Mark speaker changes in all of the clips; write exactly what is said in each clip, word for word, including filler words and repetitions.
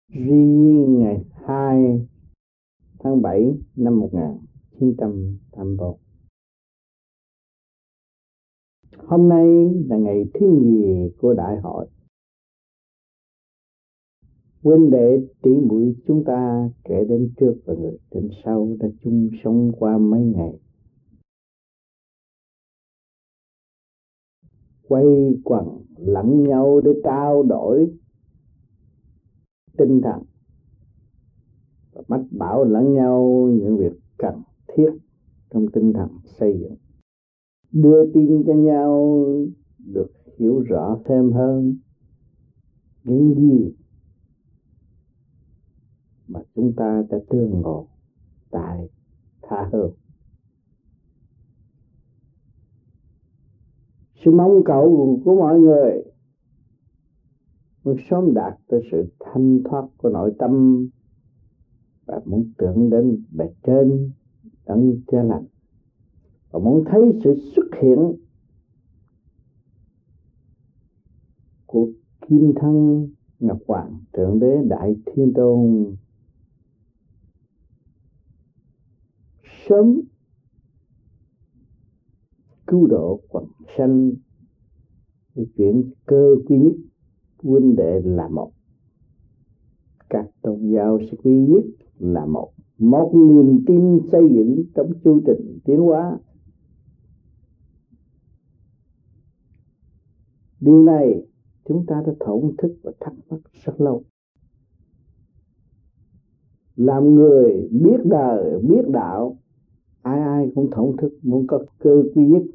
Speaker 1: riêng ngày hai tháng bảy năm một nghìn chín trăm tám mươi tư. Hôm nay là ngày thứ nhì của đại hội. Huynh đệ tỷ muội chúng ta kể đến trước và người đến sau đã chung sống qua mấy ngày, quay quần lẫn nhau để trao đổi tinh thần và mách bảo lẫn nhau những việc cần thiết trong tinh thần xây dựng, đưa tin cho nhau được hiểu rõ thêm hơn những gì mà chúng ta đã tương ngộ tại tha hương. Sự mong cầu của mọi người muốn sớm đạt tới sự thanh thoát của nội tâm và muốn tưởng đến bề trên đấng cha lành, và muốn thấy sự xuất hiện của kim thân Ngọc Hoàng Thượng Đế Đại Thiên Tôn sớm cứu độ quần sanh, để chuyển cơ quy nhất huynh đệ là một, các tôn giáo sẽ quy nhất là một, một niềm tin xây dựng trong chu trình tiến hóa. Điều này chúng ta đã thổn thức và thắc mắc rất lâu. Làm người biết đời, biết đạo, ai ai cũng thổn thức muốn có cơ quy nhất,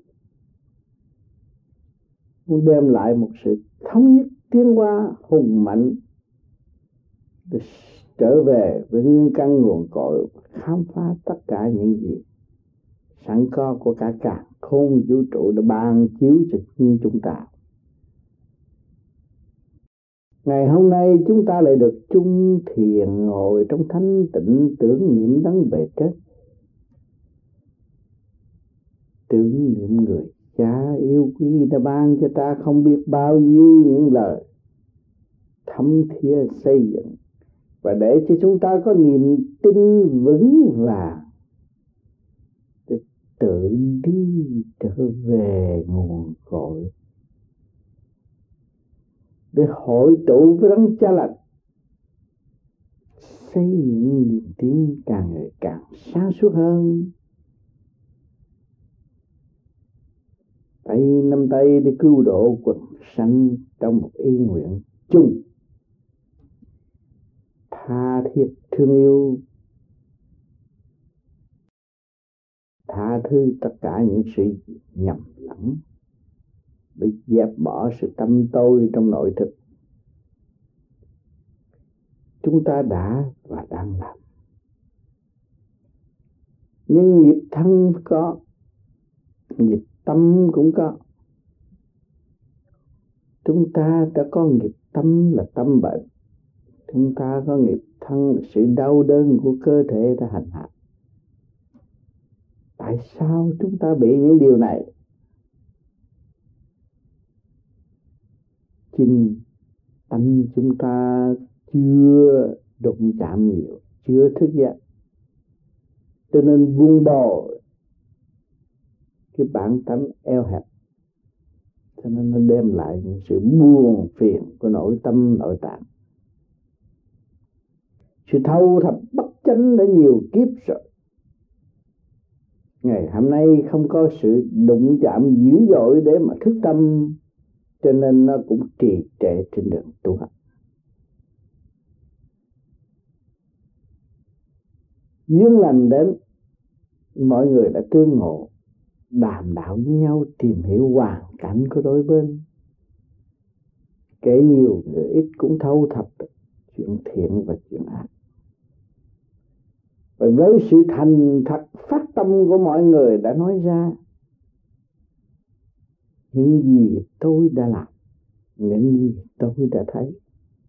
Speaker 1: muốn đem lại một sự thống nhất tiến hóa hùng mạnh để trở về với nguyên căn nguồn cội, khám phá tất cả những gì sẵn có của cả càn khôn vũ trụ đã ban chiếu cho chúng ta. Ngày hôm nay chúng ta lại được chung thiền ngồi trong thanh tịnh tưởng niệm đấng bề trên, tưởng niệm người cha yêu quý đã ban cho ta không biết bao nhiêu những lời thấm thía xây dựng, và để cho chúng ta có niềm tin vững vàng để tự đi trở về nguồn cội, để hội tụ với đấng cha lành, xây dựng niềm tin càng ngày càng sáng suốt hơn, tay nắm tay để cứu độ quần sanh trong một ý nguyện chung, tha thiết thương yêu, tha thứ tất cả những sự nhầm lẫn, để dẹp bỏ sự tâm tôi trong nội thức. Chúng ta đã và đang làm, nhưng nghiệp thân có, nghiệp tâm cũng có. Chúng ta đã có nghiệp tâm là tâm bệnh, chúng ta có nghiệp thân là sự đau đớn của cơ thể đã hành hạ. Tại sao chúng ta bị những điều này? Chính tâm chúng ta chưa đụng chạm nhiều, chưa thức giác, cho nên vun bồi cái bản tánh eo hẹp, cho nên nó đem lại những sự buồn phiền của nội tâm nội tạng. Sự thâu thập bất chánh đã nhiều kiếp rồi, ngày hôm nay không có sự đụng chạm dữ dội để mà thức tâm, cho nên nó cũng trì trệ trên đường tu học. Duyên lành đến, mọi người đã tương ngộ, đàm đạo với nhau, tìm hiểu hoàn cảnh của đôi bên. Kể nhiều người ít cũng thâu thập chuyện thiện và chuyện ác. Và với sự thành thật phát tâm của mọi người đã nói ra những gì tôi đã làm, những gì tôi đã thấy.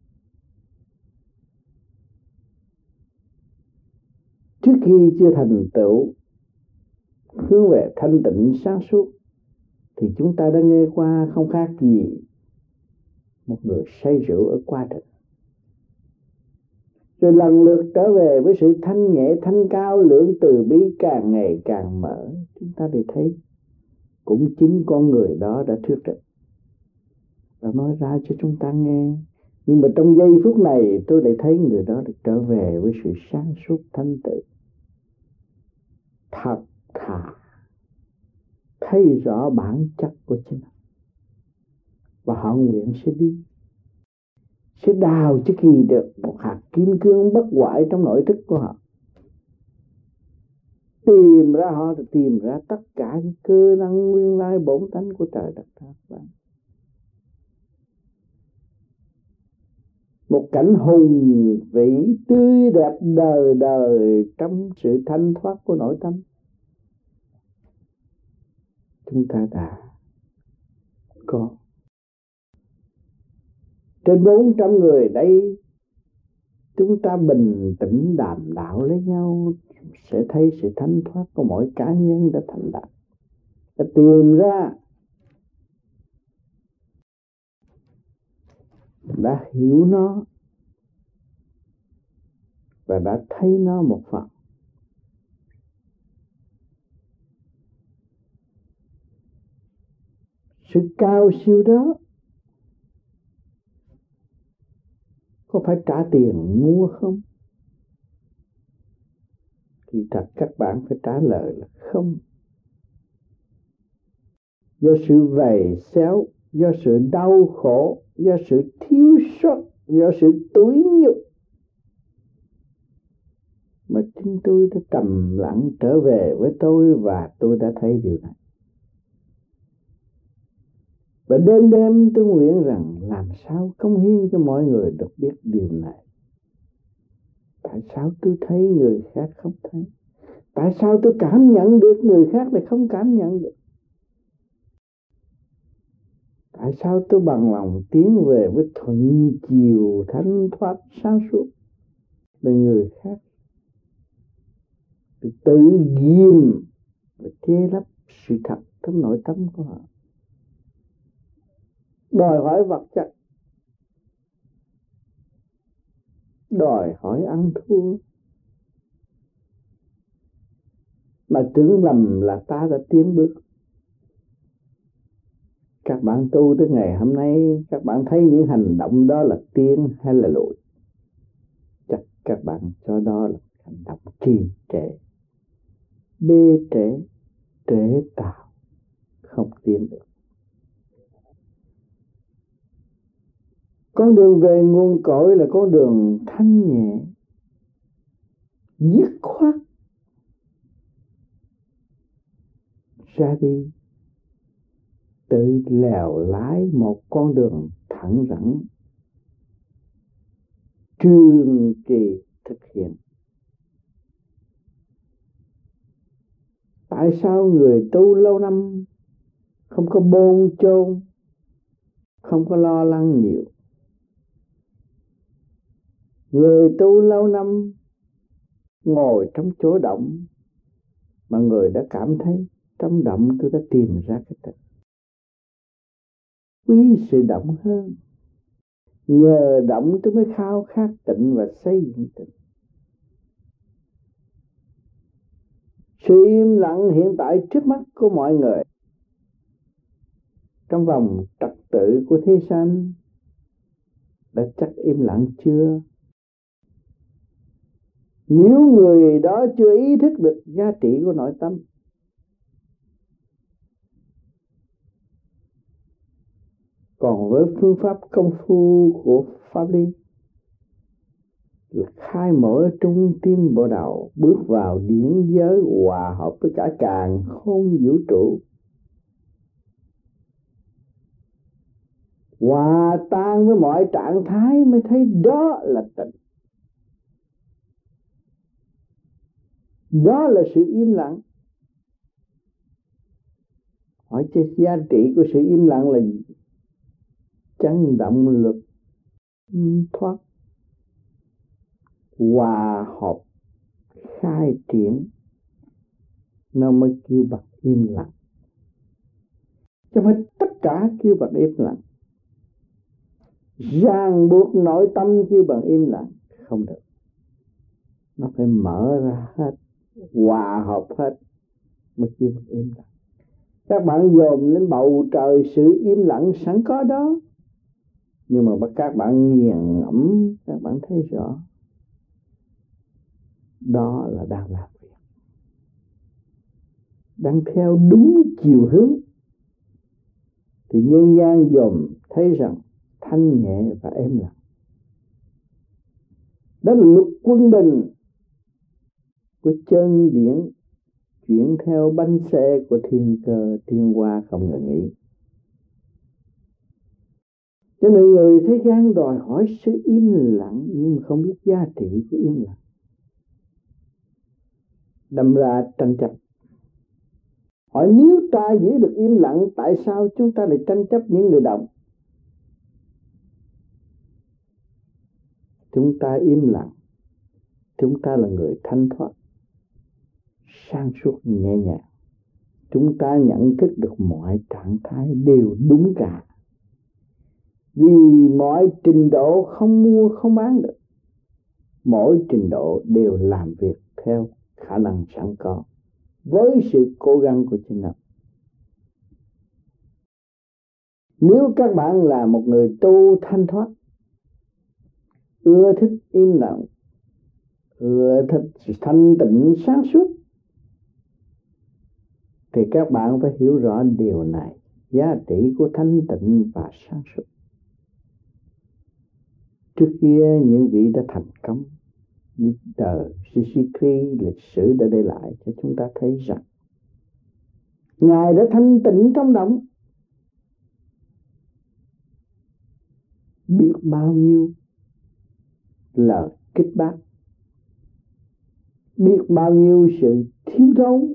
Speaker 1: Trước khi chưa thành tựu hướng về thanh tịnh sáng suốt thì chúng ta đã nghe qua không khác gì một người say rượu ở qua trình. rồi lần lượt trở về với sự thanh nhẹ thanh cao, lượng từ bi càng ngày càng mở. Chúng ta để thấy cũng chính con người đó đã thuyết trình và nói ra cho chúng ta nghe. Nhưng mà trong giây phút này tôi lại thấy người đó được trở về với sự sáng suốt thanh tự, thật thà, thấy rõ bản chất của chính họ, và họ nguyện sẽ đi, sẽ đào cho kỳ được một hạt kim cương bất hoại trong nội thức của họ, tìm ra họ tìm ra tất cả những cơ năng nguyên lai bổn tánh của trời đất các bạn. Một cảnh hùng vĩ tươi đẹp đời đời trong sự thanh thoát của nội tâm. Chúng ta đã có trên bốn trăm người đây, chúng ta bình tĩnh đàm đạo lấy nhau sẽ thấy sự thanh thoát của mỗi cá nhân đã thành đạt, đã tìm ra, đã hiểu nó và đã thấy nó một phần. Sự cao siêu đó có phải trả tiền mua không? Thì thật các bạn phải trả lời là không. Do sự vầy xéo, do sự đau khổ, do sự thiếu sót, do sự tủi nhục mà chính tôi đã trầm lặng trở về với tôi, và tôi đã thấy điều này. Và đêm đêm tôi nguyện rằng làm sao cống hiến cho mọi người được biết điều này. Tại sao tôi thấy người khác không thấy? Tại sao tôi cảm nhận được người khác lại không cảm nhận được? Tại sao tôi bằng lòng tiến về với thuận chiều thanh thoát sáng suốt, để người khác tự ghim và che lấp sự thật trong nội tâm của họ, đòi hỏi vật chất, đòi hỏi ăn thua, mà tưởng lầm là ta đã tiến bước. Các bạn tu tới ngày hôm nay, các bạn thấy những hành động đó là tiến hay là lùi? Chắc các bạn cho đó là hành động trì trệ, bê trễ, trễ tạo, không tiến được. Con đường về nguồn cội là con đường thanh nhẹ, dứt khoát, ra đi, tự lèo lái một con đường thẳng rắn, trường kỳ thực hiện. Tại sao người tu lâu năm không có bồn chồn, không có lo lắng nhiều? Người tu lâu năm ngồi trong chỗ động mà người đã cảm thấy trong động tôi đã tìm ra cái tịnh. Quý sự động hơn. Nhờ động tôi mới khao khát tịnh và xây dựng tịnh. Sự im lặng hiện tại trước mắt của mọi người, trong vòng trật tự của thế gian, đã chắc im lặng chưa? Nếu người đó chưa ý thức được giá trị của nội tâm, còn với phương pháp công phu của pháp lý là khai mở trung tim bộ đầu, bước vào điển giới hòa hợp với cả càn khôn vũ trụ, hòa tan với mọi trạng thái, mới thấy đó là tịnh. Đó là sự im lặng. Hỏi chứ giá trị của sự im lặng là gì? Chấn động lực thoát, hòa hợp, khai triển, nó mới kêu bằng im lặng. Chứ không phải tất cả kêu bằng im lặng. Ràng buộc nội tâm kêu bằng im lặng không được. nó phải mở ra hết, hòa hợp hết mới kêu im lặng. Các bạn dồn lên bầu trời sự im lặng sẵn có đó, nhưng mà các bạn nghiền ngẫm, các bạn thấy rõ đó là đang làm việc, đang theo đúng chiều hướng, thì nhân gian dòm thấy rằng thanh nhẹ và êm lặng. Đó là luật quân bình của chân điển, chuyển theo bánh xe của thiên cơ thiên hoa không ngừng nghỉ. Cho nên người thế gian đòi hỏi sự im lặng, nhưng mà không biết giá trị của im lặng, đâm ra tranh chấp. Hỏi nếu ta giữ được im lặng, tại sao chúng ta lại tranh chấp những người động? Chúng ta im lặng, chúng ta là người thanh thoát, sáng suốt nhẹ nhàng. Chúng ta nhận thức được mọi trạng thái đều đúng cả. Vì mọi trình độ không mua không bán được, mỗi trình độ đều làm việc theo khả năng sẵn có, với sự cố gắng của chính mình. Nếu các bạn là một người tu thanh thoát, ưa thích im lặng, ưa thích thanh tịnh sáng suốt, thì các bạn phải hiểu rõ điều này, giá trị của thanh tịnh và sáng suốt. Trước kia những vị đã thành công, như đời Sisiki lịch sử đã để lại cho chúng ta thấy rằng Ngài đã thanh tịnh trong động, biết bao nhiêu lời kích bác, biết bao nhiêu sự thiếu thốn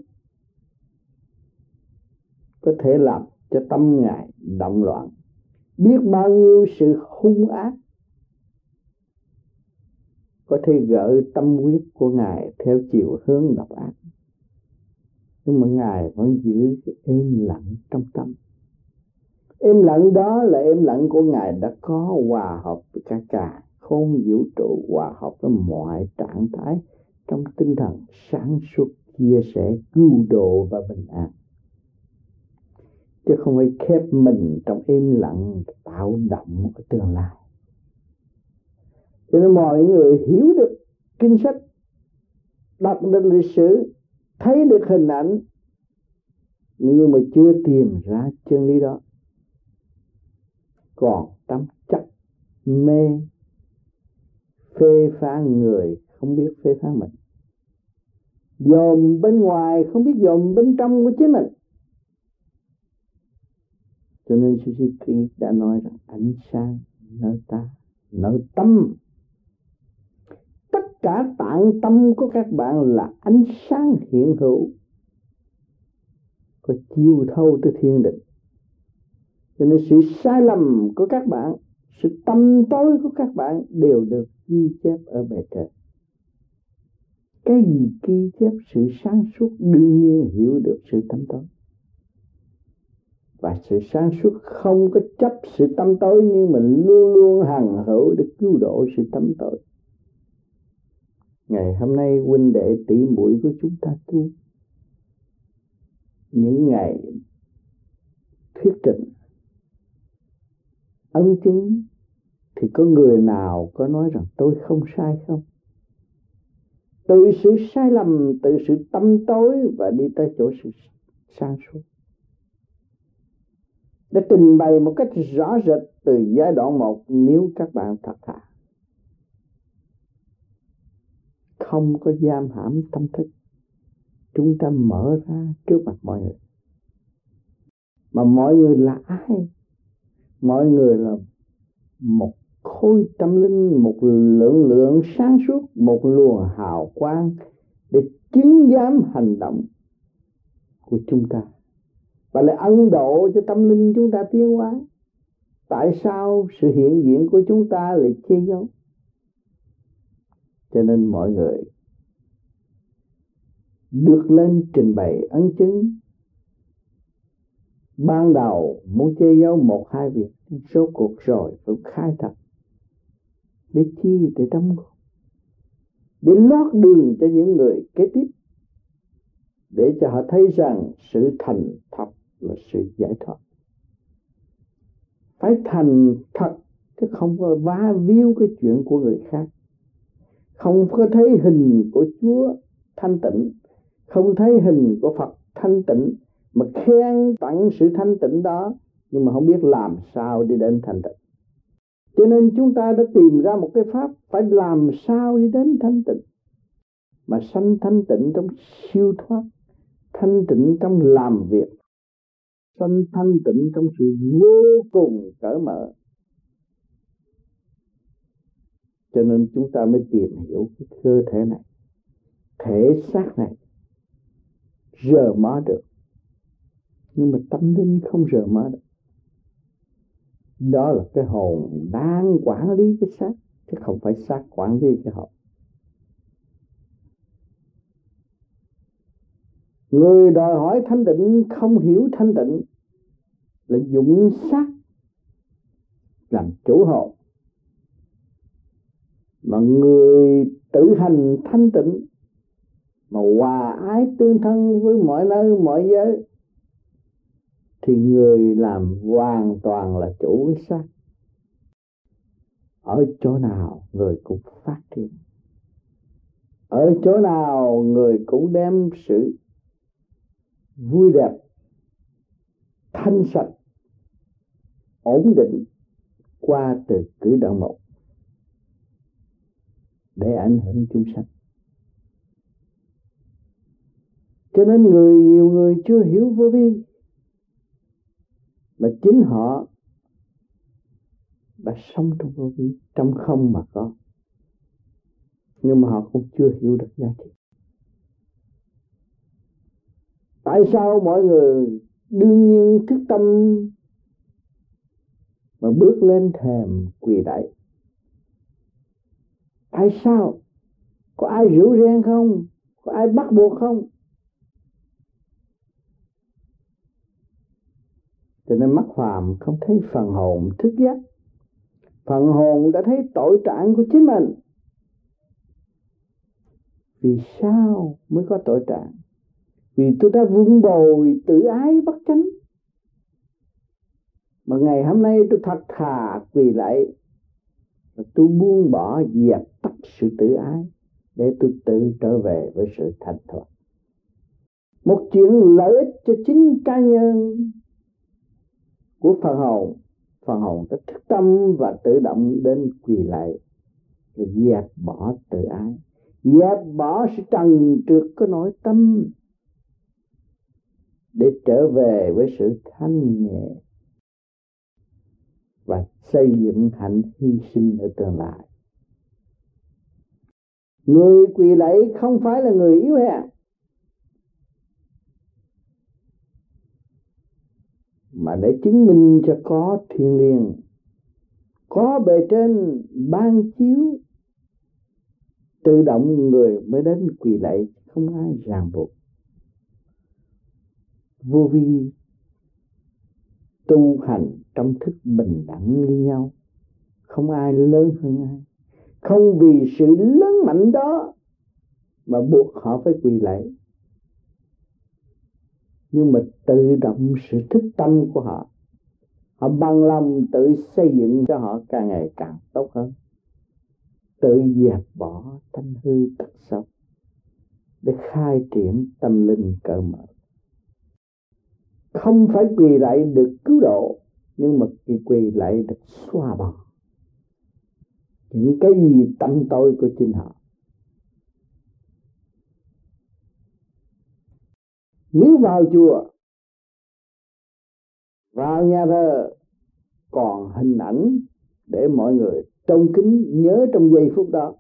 Speaker 1: có thể làm cho tâm Ngài động loạn, biết bao nhiêu sự hung ác có thể gợi tâm huyết của Ngài theo chiều hướng độc ác. Nhưng mà Ngài vẫn giữ cái êm lặng trong tâm. Êm lặng đó là êm lặng của Ngài đã có hòa hợp với cả cả không vũ trụ, hòa hợp với mọi trạng thái trong tinh thần sáng suốt, chia sẻ, cứu độ và bình an. Chứ không phải khép mình trong im lặng tạo động ở tương lai. Cho nên mọi người hiểu được kinh sách, đọc được lịch sử, thấy được hình ảnh, nhưng mà chưa tìm ra chân lý đó, còn tâm chấp mê, phê phán người không biết phê phán mình, dòm bên ngoài không biết dòm bên trong của chính mình. Cho nên Suzuki đã nói rằng ánh sáng nơi ta, nơi tâm. Tất cả tạng tâm của các bạn là ánh sáng hiện hữu, có chiếu thâu tới thiên định. Cho nên sự sai lầm của các bạn, sự tâm tối của các bạn đều được ghi chép ở bề trên. Cái gì ghi chép sự sáng suốt đương nhiên hiểu được sự tâm tối. Và sự sáng suốt không có chấp sự tâm tối, nhưng mà luôn luôn hằng hữu để cứu độ sự tâm tối. Ngày hôm nay huynh đệ tỷ muội của chúng ta tu, những ngày thuyết trình ân chứng, thì có người nào có nói rằng tôi không sai không? Từ sự sai lầm, từ sự tâm tối và đi tới chỗ sự sáng suốt, để trình bày một cách rõ rệt từ giai đoạn một. Nếu các bạn thật thà, không có giam hãm tâm thức, chúng ta mở ra trước mặt mọi người. Mà mọi người là ai? Mọi người là một khối tâm linh, một lượng lượng sáng suốt, một luồng hào quang để chứng giám hành động của chúng ta, và lại ân độ cho tâm linh chúng ta tiến hóa. Tại sao sự hiện diện của chúng ta lại che giấu? Cho nên mọi người được lên trình bày ấn chứng, ban đầu muốn che giấu một hai việc, số cuộc rồi phải khai thật. Để chi? Để đóng góp. để lót đường cho những người kế tiếp, để cho họ thấy rằng sự thành thật là sự giải thoát. Phải thành thật chứ không có vá víu cái chuyện của người khác. Không có thấy hình của Chúa thanh tịnh, không thấy hình của Phật thanh tịnh, mà khen tặng sự thanh tịnh đó, nhưng mà không biết làm sao đi đến thanh tịnh. Cho nên chúng ta đã tìm ra một cái pháp phải làm sao đi đến thanh tịnh, mà sanh thanh tịnh trong siêu thoát, thanh tịnh trong làm việc, sanh thanh tịnh trong sự vô cùng cởi mở. Cho nên chúng ta mới tìm hiểu cái cơ thể này, thể xác này rờ mó được, nhưng mà tâm linh không rờ mó được. Đó là cái hồn đang quản lý cái xác, chứ không phải xác quản lý cái hồn. Người đòi hỏi thanh tịnh không hiểu thanh tịnh là dụng xác làm chủ hồn, mà người tự hành thanh tịnh mà hòa ái tương thân với mọi nơi mọi giới thì người làm hoàn toàn là chủ cái xác. Ở chỗ nào người cũng phát triển, ở chỗ nào người cũng đem sự vui đẹp, thanh sạch, ổn định qua từ cử động một để ảnh hưởng chúng sanh. Cho nên người nhiều người chưa hiểu vô vi, mà chính họ đã sống trong vô vi, trong không mà có, nhưng mà họ cũng chưa hiểu được giá trị. Tại sao mọi người đương nhiên thức tâm mà bước lên thềm quỳ lạy? Tại sao? Có ai rủ reng không? Có ai bắt buộc không? Cho nên mắt phàm không thấy phần hồn thức giác. Phần hồn đã thấy tội trạng của chính mình. Vì sao mới có tội trạng? Vì tôi đã vun bồi tự ái bất chánh. Mà ngày hôm nay tôi thật thà quỳ lại, và tôi buông bỏ dẹp tắt sự tự ái để tôi tự trở về với sự thành thoát. Một chuyện lợi ích cho chính cá nhân của phần hồn. Phần hồn đã thức tâm và tự động đến quỳ lại để dẹp bỏ tự ái, dẹp bỏ sự trần trượt của nội tâm để trở về với sự thanh nhẹ và xây dựng hạnh hy sinh ở tương lai. Người quỳ lạy không phải là người yếu hèn, mà để chứng minh cho có thiên liêng, có bề trên ban chiếu, tự động người mới đến quỳ lạy, không ai ràng buộc. Vô vi tu hành trong thức bình đẳng như nhau, không ai lớn hơn ai, không vì sự lớn mạnh đó mà buộc họ phải quỳ lạy, nhưng mà tự động sự thức tâm của họ, họ bằng lòng tự xây dựng cho họ càng ngày càng tốt hơn, tự dẹp bỏ thanh hư tật xấu để khai triển tâm linh cởi mở. Không phải quỳ lạy được cứu độ, nhưng mà quỳ lạy được xóa bỏ những cái gì tâm tối của chính họ. Nếu vào chùa, vào nhà thờ còn hình ảnh để mọi người trông kính nhớ trong giây phút đó,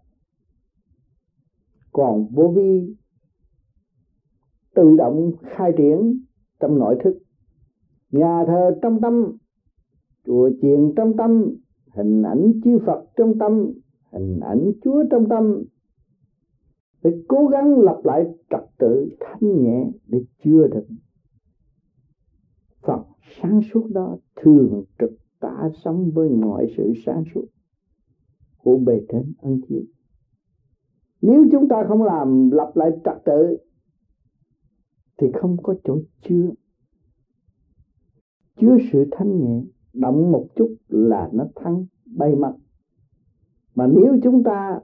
Speaker 1: còn vô vi tự động khai triển trong nội thức. Nhà thờ trong tâm, chùa chiền trong tâm, hình ảnh chư Phật trong tâm, hình ảnh Chúa trong tâm. Phải cố gắng lập lại trật tự thanh nhẹ để chứa được Phật sáng suốt đó, thường trực tả sống với mọi sự sáng suốt của bề trên ân chiếu. Nếu chúng ta không làm lập lại trật tự thì không có chỗ chứa. Chứa sự thanh nhẹ, động một chút là nó thăng bay mất. Mà nếu chúng ta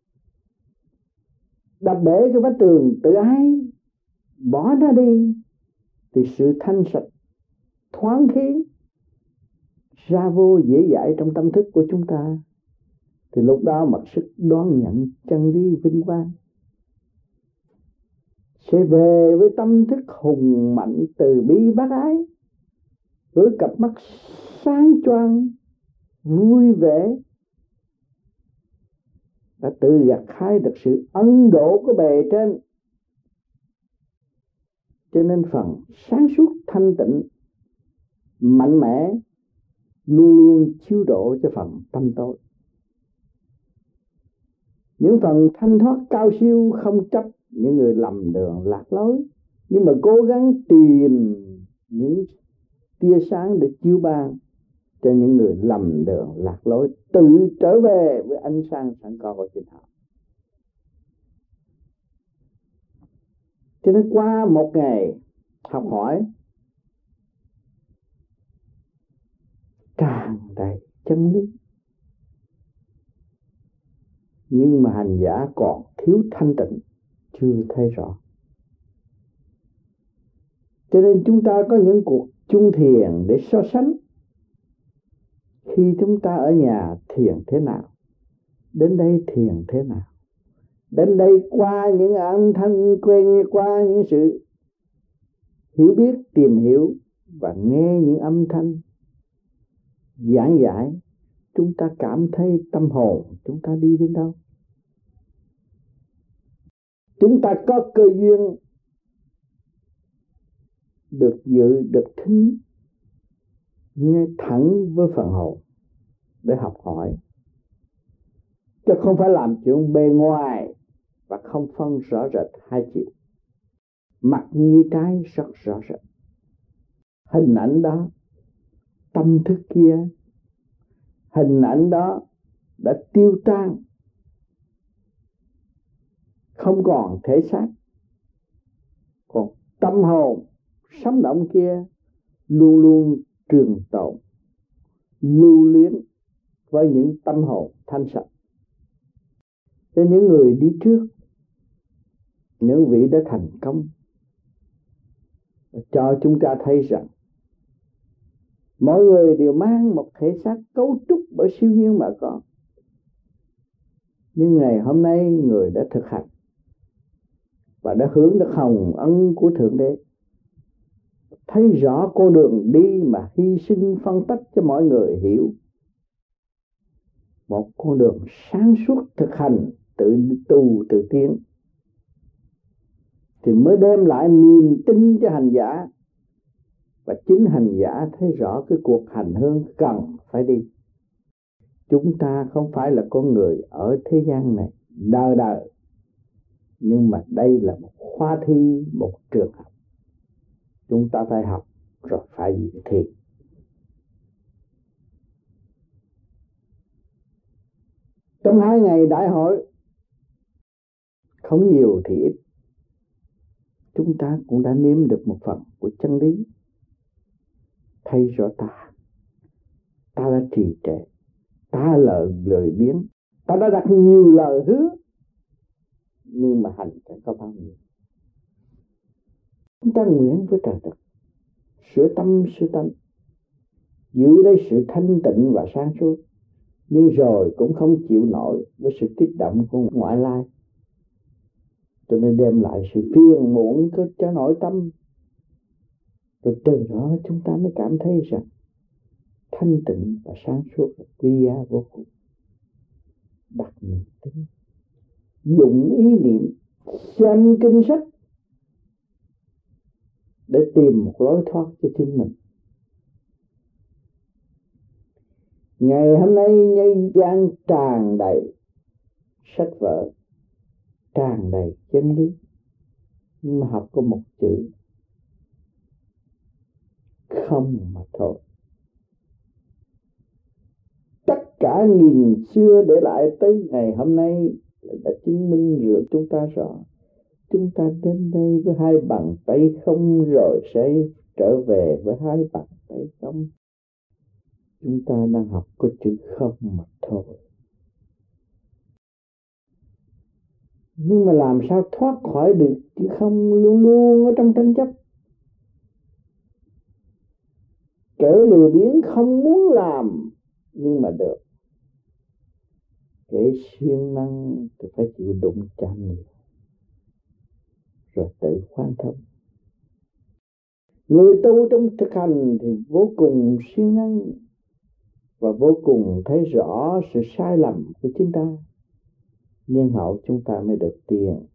Speaker 1: đập bể cái vách tường tự ái, bỏ nó đi, thì sự thanh sạch, thoáng khí ra vô dễ dãi trong tâm thức của chúng ta, thì lúc đó mặc sức đón nhận chân lý vinh quang, sẽ về với tâm thức hùng mạnh từ bi bác ái, với cặp mắt sáng choang vui vẻ, đã tự gặt hái được sự ân độ của bề trên. Cho nên phần sáng suốt thanh tịnh mạnh mẽ luôn luôn chiếu độ cho phần tâm tối. Những phần thanh thoát cao siêu không chấp những người lầm đường lạc lối, nhưng mà cố gắng tìm những tia sáng để chiếu ban cho những người lầm đường lạc lối tự trở về với ánh sáng sẵn có của chính họ. Cho nên qua một ngày học hỏi tràn đầy chân lý, nhưng mà hành giả còn thiếu thanh tịnh, chưa thấy rõ. Cho nên chúng ta có những cuộc chung thiền để so sánh. Khi chúng ta ở nhà thiền thế nào, đến đây thiền thế nào, đến đây qua những âm thanh quen, qua những sự hiểu biết, tìm hiểu và nghe những âm thanh giảng giải, chúng ta cảm thấy tâm hồn chúng ta đi đến đâu. Chúng ta có cơ duyên được dự, được thính, nghe thẳng với phần hồn để học hỏi, chứ không phải làm chuyện bề ngoài và không phân rõ rệt hai chiều. Mặt như trái rất rõ rệt, hình ảnh đó, tâm thức kia, hình ảnh đó đã tiêu tan, không còn thể xác. Còn tâm hồn sống động kia luôn luôn trường tồn, lưu luyến với những tâm hồn thanh sạch. Cho những người đi trước, những vị đã thành công, cho chúng ta thấy rằng mỗi người đều mang một thể xác cấu trúc bởi siêu nhiên mà có. Nhưng ngày hôm nay người đã thực hành và đã hưởng được hồng ân của Thượng Đế, thấy rõ con đường đi mà hy sinh phân tích cho mọi người hiểu. Một con đường sáng suốt thực hành, tự tu tự tiến, thì mới đem lại niềm tin cho hành giả. Và chính hành giả thấy rõ cái cuộc hành hương cần phải đi. Chúng ta không phải là con người ở thế gian này đời đời, nhưng mà đây là một khóa thi, một trường học. Chúng ta phải học rồi phải dự thi. Trong hai ngày đại hội, không nhiều thì ít, chúng ta cũng đã nếm được một phần của chân lý. Thấy rõ ta, ta đã trì trệ, ta là lời biến, ta đã đặt nhiều lời hứa, nhưng mà hành chẳng có bao nhiêu. Chúng ta nguyện với trời đất, sửa tâm sửa tánh, giữ lấy sự thanh tịnh và sáng suốt, nhưng rồi cũng không chịu nổi với sự kích động của ngoại lai, cho nên đem lại sự phiền muộn cho nội tâm. Rồi từ đó chúng ta mới cảm thấy rằng thanh tịnh và sáng suốt là quý giá vô cùng. Đặt niềm tin, dụng ý niệm, xem kinh sách để tìm một lối thoát cho chính mình. Ngày hôm nay nhân gian tràn đầy sách vở, tràn đầy chân lý, nhưng mà học có một chữ không mà thôi. Tất cả nghìn xưa để lại tới ngày hôm nay đã chứng minh rồi chúng ta rõ. Chúng ta đến đây với hai bàn tay không rồi sẽ trở về với hai bàn tay không. Chúng ta đang học có chữ không mà thôi. Nhưng mà làm sao thoát khỏi được chữ không luôn luôn ở trong tranh chấp. Kẻ lười biếng không muốn làm nhưng mà được. Kẻ siêng năng thì phải chịu đụng chạm nhiều rồi tự khoan thông. Người tu trong thực hành thì vô cùng siêng năng và vô cùng thấy rõ sự sai lầm của chính ta, nhân hậu chúng ta mới được tiền.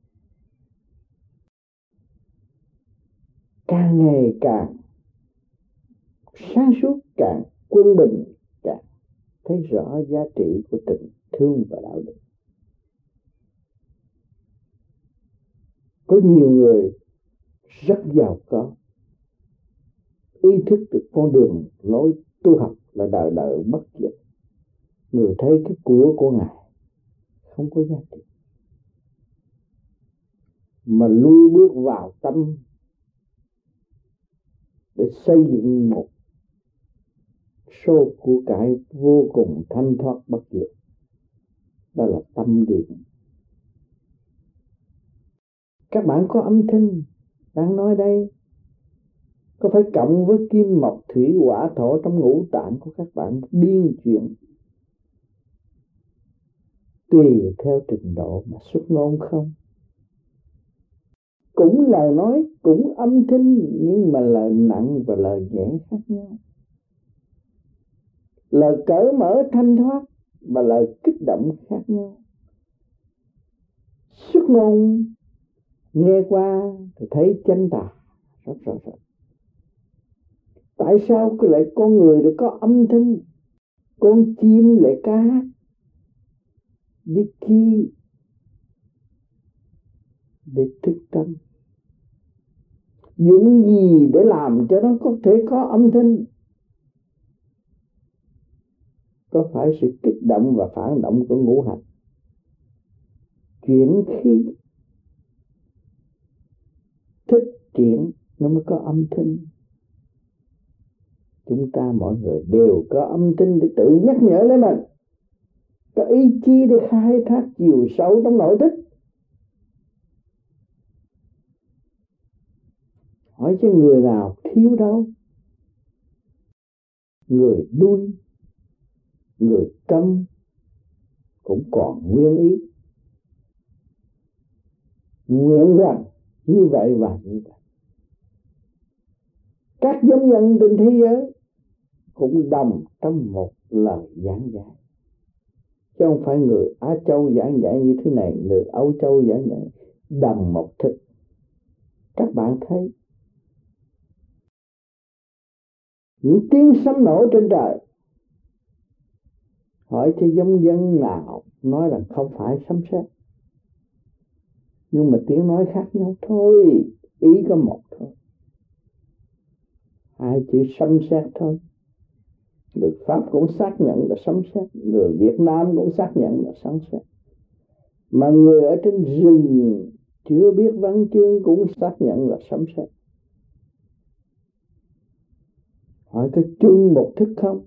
Speaker 1: Càng ngày càng sáng suốt, càng quân bình, càng thấy rõ giá trị của tình thương và đạo đức. Có nhiều người rất giàu có, ý thức được con đường lối tu học là đời đời bất diệt. Người thấy cái của của Ngài không có giá trị, mà lui bước vào tâm để xây dựng một số của cải vô cùng thanh thoát bất diệt. Đó là tâm điện. Các bạn có âm thanh đang nói đây, có phải cộng với kim mộc thủy hỏa thổ trong ngũ tạng của các bạn biên chuyển tùy theo trình độ mà xuất ngôn không? Cũng lời nói, cũng âm thanh, nhưng mà lời nặng và lời nhẹ khác nhau. Lời cởi mở thanh thoát và lời kích động khác nhau. Xuất ngôn nghe qua thì thấy chánh tà rất rõ ràng. Tại sao cứ lại con người lại có âm thanh, con chim lại ca hát? Đi chi? Để thức tâm. Dùng gì để làm cho nó có thể có âm thanh? Có phải sự kích động và phản động của ngũ hành, chuyển khí, thích triển nó mới có âm thanh. Chúng ta mọi người đều có âm thanh để tự nhắc nhở lấy mình, có ý chí để khai thác chiều sâu trong nội thức. Hỏi cho người nào thiếu đâu? Người đuôi, người câm cũng còn nguyên ý, nguyện rằng như vậy và như vậy. Các giống nhân trên thế giới cũng đồng trong một lời giảng dạy, chứ không phải người Á Châu giảng dạy như thế này, người Âu Châu giảng dạy, đồng một thức. Các bạn thấy những tiếng sấm nổ trên trời, hỏi cho giống dân nào nói rằng không phải sấm sét, nhưng mà tiếng nói khác nhau thôi, ý có một thôi, hai chữ sấm sét thôi. Người Pháp cũng xác nhận là sấm sét, người Việt Nam cũng xác nhận là sấm sét, mà người ở trên rừng chưa biết văn chương cũng xác nhận là sấm sét. Hỏi có chung một thức không?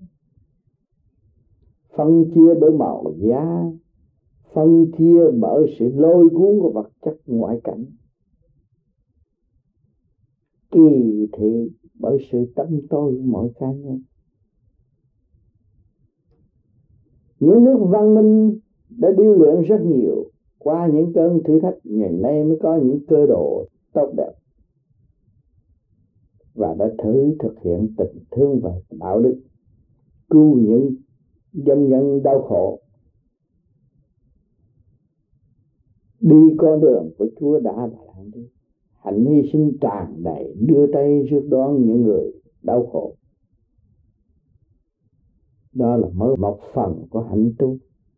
Speaker 1: Phân chia bởi màu da, phân chia bởi sự lôi cuốn của vật chất ngoại cảnh, kỳ thị bởi sự tâm tôi của mỗi cá nhân. Những nước văn minh đã điêu luyện rất nhiều, qua những cơn thử thách ngày nay mới có những cơ đồ tốt đẹp, và đã thử thực hiện tình thương và đạo đức, cứu những dân nhân đau khổ, đi con đường của Chúa đã và đang đi, hạnh hy sinh tràn đầy, đưa tay rước đón những người đau khổ. Đó là mới một phần của hạnh tu.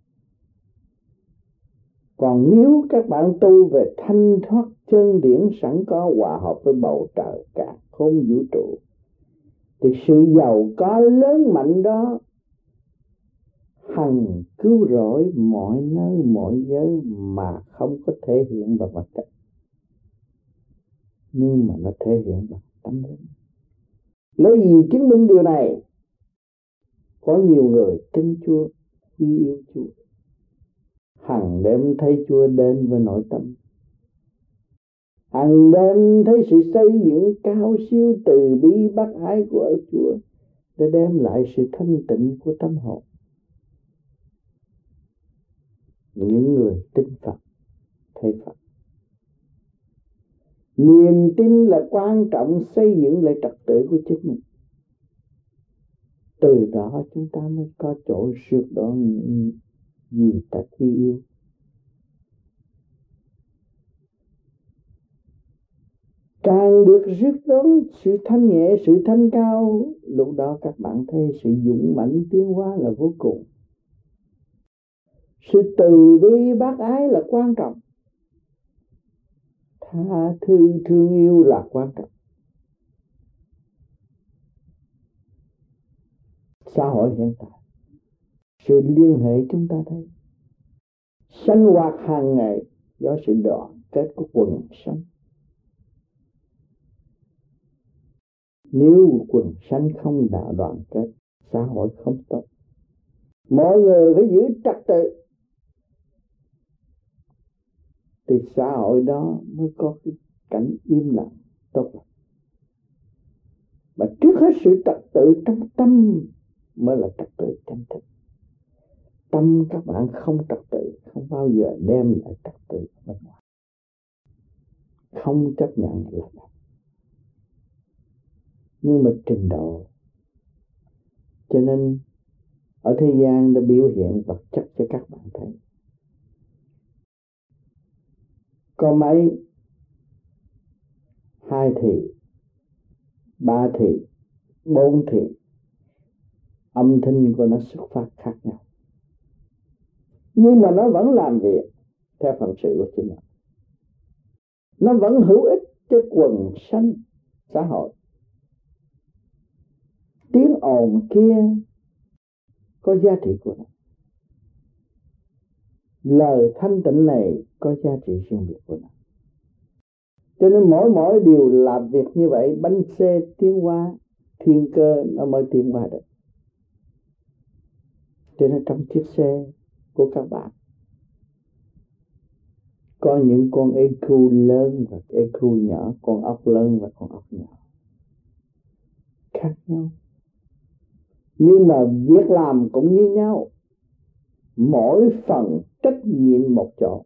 Speaker 1: Còn nếu các bạn tu về thanh thoát chân điển sẵn có, hòa hợp với bầu trời cả không vũ trụ, thì sự giàu có lớn mạnh đó hằng cứu rỗi mọi nơi mọi giới mà không có thể hiện bằng vật chất, nhưng mà nó thể hiện bằng tâm linh. Lấy gì chứng minh điều này? Có nhiều người tin Chúa, vì yêu Chúa, hằng đêm thấy Chúa đến với nội tâm, hằng đêm thấy sự xây dựng cao siêu từ bi bác ái của Chúa để đem lại sự thanh tịnh của tâm hồn. Những người tin Phật thấy Phật. Niềm tin là quan trọng xây dựng lại trật tự của chính mình. Từ đó chúng ta mới có chỗ sửa đổi những gì ta khi yêu. Càng được rước đón sự thanh nhẹ, sự thanh cao, lúc đó các bạn thấy sự dũng mãnh tiến hóa là vô cùng. Sự từ bi bác ái là quan trọng. Tha thứ thương yêu là quan trọng. Xã hội hiện tại, sự liên hệ chúng ta thấy sinh hoạt hàng ngày do sự đoàn kết của quần sanh. Nếu quần sanh không đạo đoàn kết, xã hội không tốt. Mọi người phải giữ trật tự thì xã hội đó mới có cái cảnh im lặng tốt lành. Mà trước hết sự trật tự trong tâm mới là trật tự chân thực. Tâm các bạn không trật tự không bao giờ đem lại trật tự bên ngoài. Không chấp nhận là vậy. Nhưng mà trình độ, cho nên ở thế gian đã biểu hiện vật chất cho các bạn thấy. Có mấy hai thị, ba thị, bốn thị, âm thanh của nó xuất phát khác nhau, nhưng mà nó vẫn làm việc theo phận sự của chính nó. Nó vẫn hữu ích cho quần sanh xã hội. Tiếng ồn kia có giá trị của nó, lời thanh tịnh này có giá trị riêng biệt của nó. Cho nên mỗi mỗi điều làm việc như vậy, bánh xe tiến hóa, thiên cơ nó mới tiến hóa được. Cho nên trong chiếc xe của các bạn có những con e quy lớn và e quy nhỏ, con ốc lớn và con ốc nhỏ, khác nhau. Nhưng mà việc làm cũng như nhau, mỗi phần trách nhiệm một chỗ.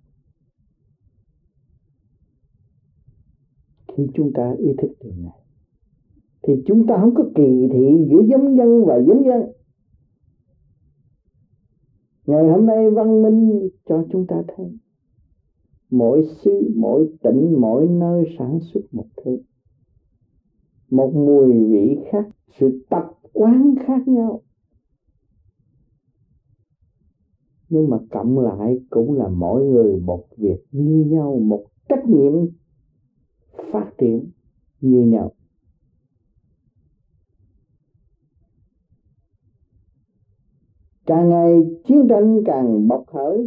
Speaker 1: Khi chúng ta ý thức điều này thì chúng ta không có kỳ thị giữa giống dân và giống dân. Ngày hôm nay văn minh cho chúng ta thấy mỗi xứ, mỗi tỉnh, mỗi nơi sản xuất một thứ, một mùi vị khác, sự tập quán khác nhau, nhưng mà cộng lại cũng là mỗi người một việc như nhau, một trách nhiệm phát triển như nhau. Càng ngày chiến tranh càng bộc khởi,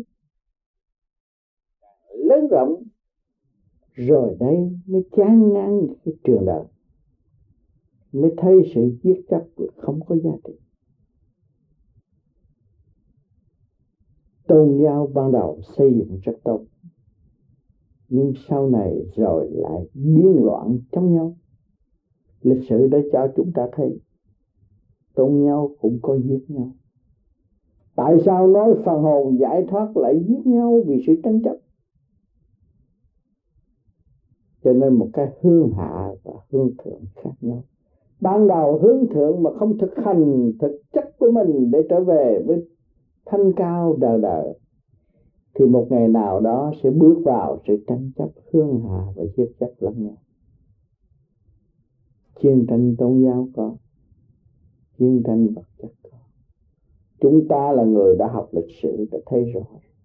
Speaker 1: lớn rộng, rồi đây mới chán ngán cái trường đời, mới thấy sự giết chóc không có giá trị. Tôn giáo ban đầu xây dựng rất tốt, nhưng sau này rồi lại điên loạn trong nhau. Lịch sử đã cho chúng ta thấy tôn giáo cũng có giết nhau. Tại sao nói phần hồn giải thoát lại giết nhau vì sự tranh chấp? Cho nên một cái hướng hạ và hướng thượng khác nhau. Ban đầu hướng thượng mà không thực hành thực chất của mình để trở về với thanh cao đời đời, thì một ngày nào đó sẽ bước vào sự tranh chấp hướng hạ và giết chóc lẫn nhau. Chiến tranh tôn giáo có, chiến tranh vật chất có. Chúng ta là người đã học lịch sử đã thấy rõ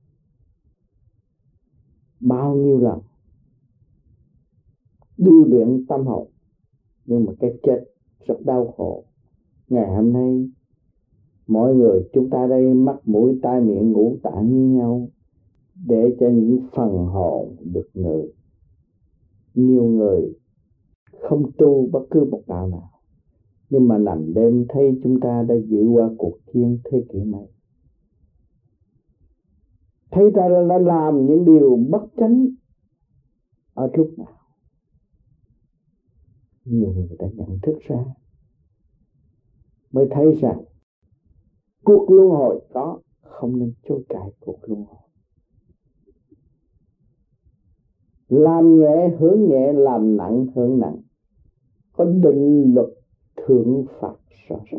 Speaker 1: bao nhiêu lần điêu luyện tâm hồn, nhưng mà cái chết rất đau khổ. Ngày hôm nay Mọi người chúng ta đây mắt mũi tai miệng ngũ tạng như nhau, để cho những phần hồn được ngự. Nhiều người không tu bất cứ một đạo nào, nhưng mà nằm đêm thấy chúng ta đã vượt qua cuộc chiến thế kỷ mấy. Thấy ta đã làm những điều bất chánh ở lúc nào. Nhiều người đã nhận thức ra, mới thấy rằng cuộc luân hồi có, không nên chối cãi cuộc luân hồi. Làm nhẹ hưởng nhẹ, làm nặng hưởng nặng, có định luật thượng phạt rõ ràng.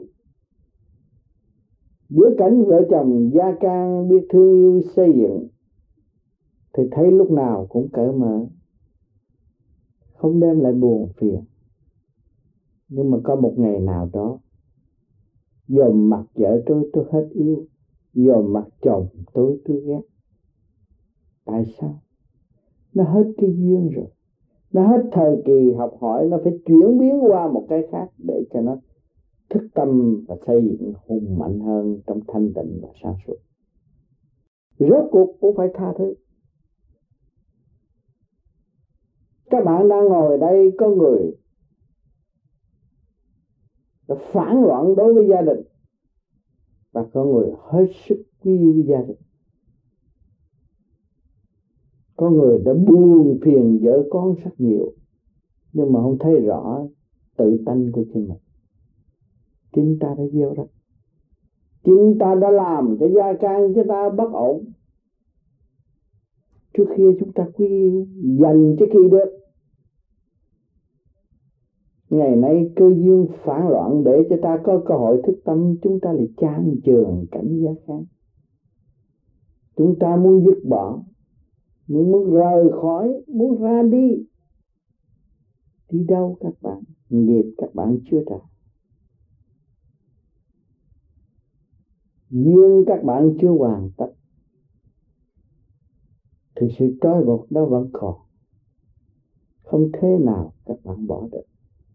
Speaker 1: Giữa cảnh vợ chồng gia can biết thương yêu xây dựng, thì thấy lúc nào cũng cởi mở, không đem lại buồn phiền. Nhưng mà có một ngày nào đó, dòm mặt vợ tôi tôi hết yêu, dòm mặt chồng tôi tôi ghét. Tại sao? Nó hết cái duyên rồi, nó hết thời kỳ học hỏi, nó phải chuyển biến qua một cái khác để cho nó thức tâm và xây dựng hùng mạnh hơn trong thanh tịnh và sáng suốt. Rốt cuộc cũng phải tha thứ. Các bạn đang ngồi đây, có người phản loạn đối với gia đình, và có người hết sức quý yêu gia đình. Có người đã buồn phiền vợ con rất nhiều, nhưng mà không thấy rõ tự tánh của chính mình. Chính ta đã gieo rắc, chính ta đã làm cho gia can chúng ta bất ổn. Trước khi chúng ta quý yêu, dành cho khi được. Ngày nay cơ duyên phản loạn để cho ta có cơ hội thức tâm, chúng ta lại chan chường cảnh gia can. Chúng ta muốn dứt bỏ, muốn rời khỏi, muốn ra đi. Đi đâu các bạn? Nghiệp các bạn chưa trả, duyên các bạn chưa hoàn tất, thì sự trói buộc đó vẫn còn. Không thể nào các bạn bỏ được.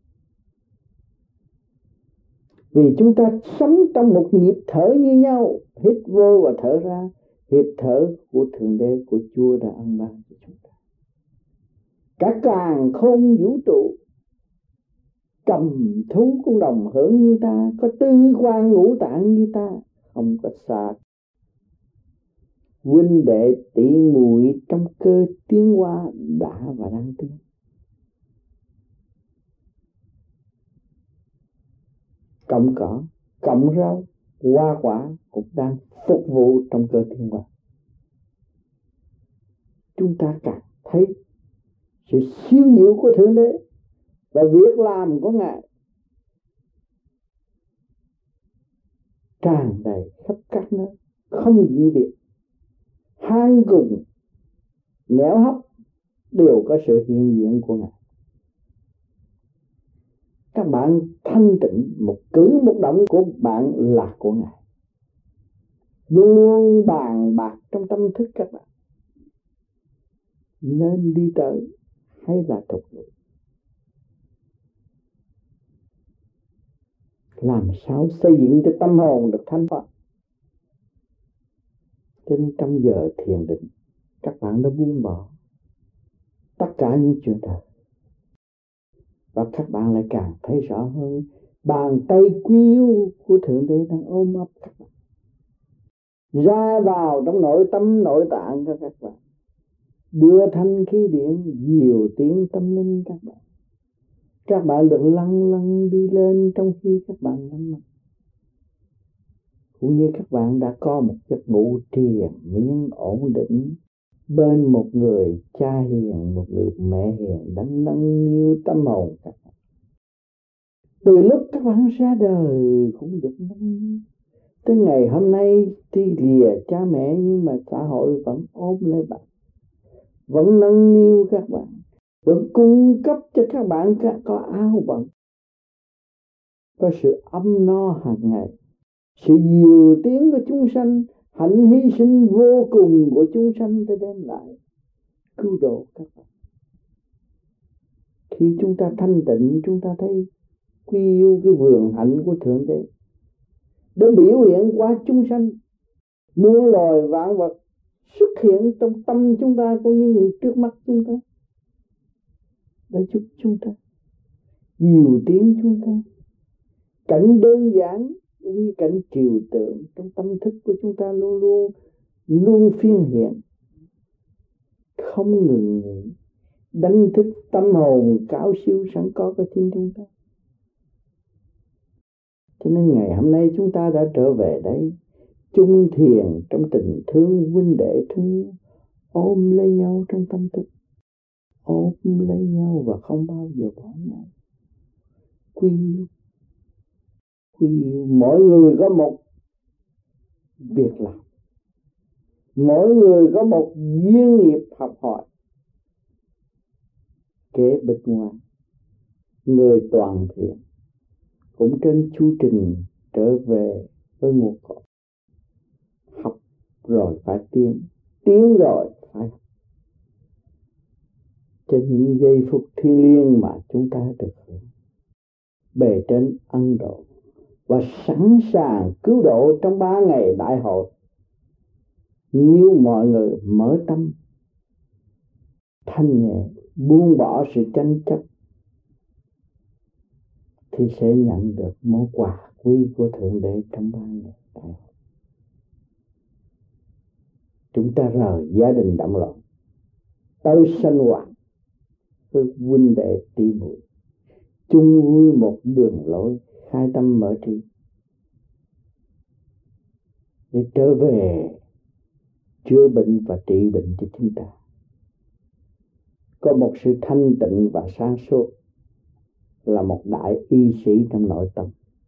Speaker 1: Vì chúng ta sống trong một nhịp thở như nhau, hít vô và thở ra, nhịp thở của Thượng Đế, của Chúa đã ân ban cho chúng ta. Cả càn khôn vũ trụ, cầm thú cũng đồng hưởng như ta, có tư quan ngũ tạng như ta, không có xa. Huynh đệ tỷ muội trong cơ tiến hóa đã và đang tiến. Cộng cỏ, cộng rau, hoa quả cũng đang phục vụ trong cơ tiến hóa. Chúng ta càng thấy sự siêu diệu của Thượng Đế và việc làm của Ngài tràn đầy khắp các nơi, không gì biệt. Hang cùng, nẻo hấp đều có sự hiện diện của Ngài. Các bạn thanh tịnh, một cử một động của bạn là của Ngài. Luôn luôn bàn bạc trong tâm thức các bạn, nên đi tới hay là tục lụi. Làm sao xây dựng cho tâm hồn được thanh thoát. Trên trong giờ thiền định, các bạn đã buông bỏ tất cả những chuyện đó, và các bạn lại càng thấy rõ hơn bàn tay quý yêu của Thượng Đế đang ôm ấp các bạn, ra vào trong nội tâm nội tạng của các bạn, đưa thanh khí điển dìu tiếng tâm linh các bạn. Các bạn được lăn lăn đi lên trong khi các bạn nhắm mắt, cũng như các bạn đã có một giấc ngủ triền miên ổn định bên một người cha hiền, một người mẹ hiền đang nâng niu tâm hồn các bạn. Từ lúc các bạn ra đời cũng được nâng niu, tới ngày hôm nay tuy lìa cha mẹ nhưng mà xã hội vẫn ôm lấy bạn, vẫn nâng niu các bạn, vẫn cung cấp cho các bạn có áo bận, có sự ấm no hàng ngày. Sự nhiều tiếng của chúng sanh, hạnh hy sinh vô cùng của chúng sanh để đem lại cứu độ các bạn. Khi chúng ta thanh tịnh, chúng ta thấy quý yêu cái vườn hạnh của Thượng Đế, để biểu hiện qua chúng sanh. Muôn loài vạn vật xuất hiện trong tâm chúng ta cũng như người trước mắt chúng ta, để giúp chúng ta nhiều tiếng chúng ta. Cảnh đơn giản cũng như cảnh trừu tượng trong tâm thức của chúng ta luôn luôn luôn phiên hiện, không ngừng nghỉ, đánh thức tâm hồn cao siêu sẵn có của chính chúng ta. Cho nên ngày hôm nay chúng ta đã trở về đây, chung thiền trong tình thương huynh đệ thương yêu, ôm lấy nhau trong tâm thức, ôm lấy nhau và không bao giờ bỏ nhau. Quý yêu, quý yêu, mỗi người có một việc làm, mỗi người có một duyên nghiệp học hỏi. Kế bên ngoài, người toàn thiện cũng trên chu trình trở về với nguồn cội. Học rồi phải tiến, tiến rồi phải học. Cho những giây phút thiêng liêng mà chúng ta được hưởng, bề trên ân độ và sẵn sàng cứu độ trong ba ngày đại hội. Nếu mọi người mở tâm, thanh nhẹ, buông bỏ sự tranh chấp, thì sẽ nhận được món quà quý của Thượng Đế trong ba ngày đại hội. Chúng ta rời gia đình động loạn, tới sanh hoạt với huynh đệ tỷ muội, chung vui một đường lối, khai tâm mở trí, để trở về chữa bệnh và trị bệnh cho chúng ta. Có một sự thanh tịnh và sáng suốt là một đại y sĩ trong nội tâm.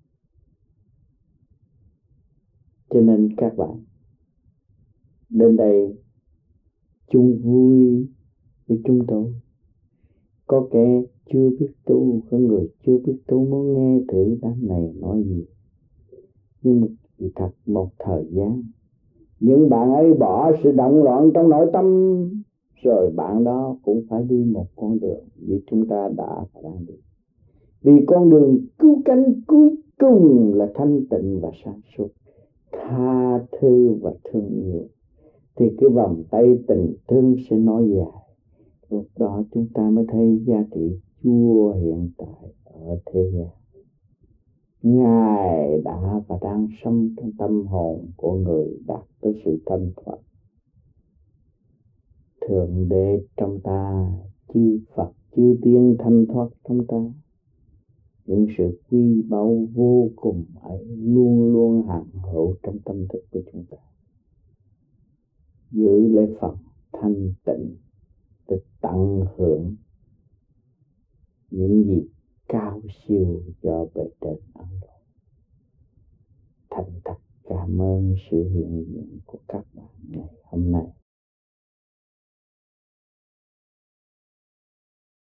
Speaker 1: Cho nên các bạn đến đây chung vui với chúng tôi. Có kẻ chưa biết tu, có người chưa biết tu muốn nghe thử đám này nói gì. Nhưng mà chỉ thật một thời gian, những bạn ấy bỏ sự động loạn trong nội tâm, rồi bạn đó cũng phải đi một con đường như chúng ta đã và đang đi. Vì con đường cứu cánh cuối cùng là thanh tịnh và sáng suốt, tha thứ và thương yêu, thì cái vòng tay tình thương sẽ nói dài. Lúc đó chúng ta mới thấy giá trị Chúa hiện tại ở thế gian. Ngài đã và đang sống trong tâm hồn của người đạt tới sự thanh thoát. Thượng Đế trong ta, chư Phật, chư Tiên thanh thoát trong ta. Những sự quý báu vô cùng ấy luôn luôn hằng hữu trong tâm thức của chúng ta. Giữ lấy phần thanh tịnh để tận hưởng những gì cao siêu do bề trên ân độ. Thành thật cảm ơn sự hiện diện của các bạn ngày hôm nay.